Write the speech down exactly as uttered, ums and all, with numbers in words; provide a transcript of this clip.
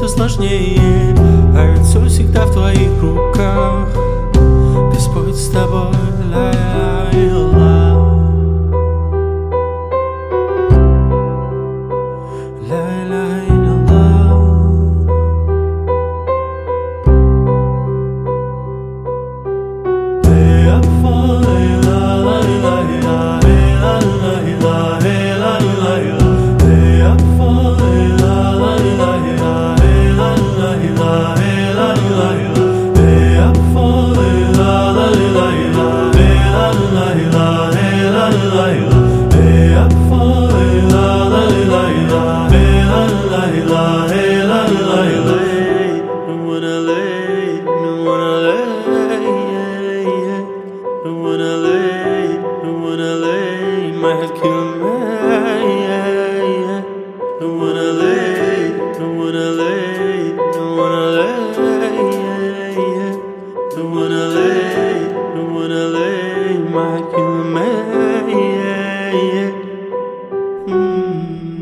все сложнее, а ведь все всегда в твоих руках. Господь с тобой, ла-ла-ла. My head killing me, yeah, yeah. Don't wanna lay, don't wanna lay, don't wanna lay, yeah, yeah. Don't wanna lay, don't wanna lay. My head killing me, yeah, yeah. Mm.